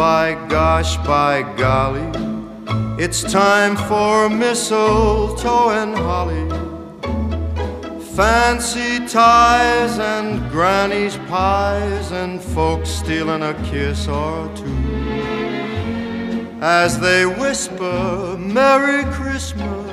by gosh, by golly, it's time for mistletoe and holly, fancy ties and granny's pies, and folks stealing a kiss or two as they whisper Merry Christmas